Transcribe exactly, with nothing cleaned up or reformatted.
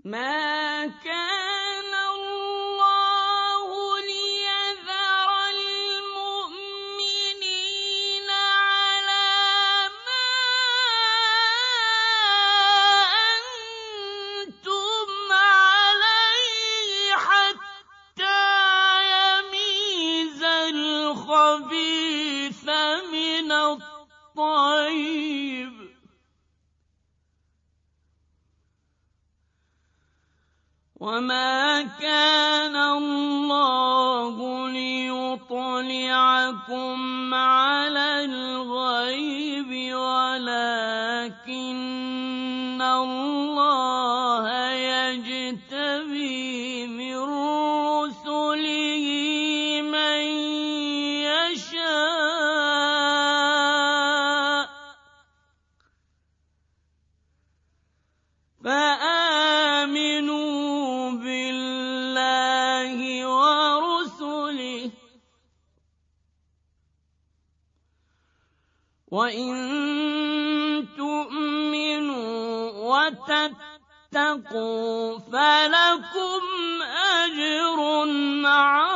مَا كَانَ اللَّهُ لِيَذَرَ الْمُؤْمِنِينَ عَلَىٰ مَا أَنتُمْ عَلَيْهِ حَتَّىٰ يَمِيزَ الْخَبِيثَ مِنَ الطَّيِّبِ ۗ وَمَا كَانَ اللَّهُ لِيُطْلِعَكُمْ عَلَى الْغَيْبِ وَلَٰكِنَّ اللَّهَ يَجْتَبِي مِن رُّسُلِهِ مَن يَشَاءُ ۖ فَآمِنُوا بِاللَّهِ وَرُسُلِهِ ۚ وَإِن تُؤْمِنُوا وَتَتَّقُوا فَلَكُمْ أَجْرٌ عَظِيمٌ.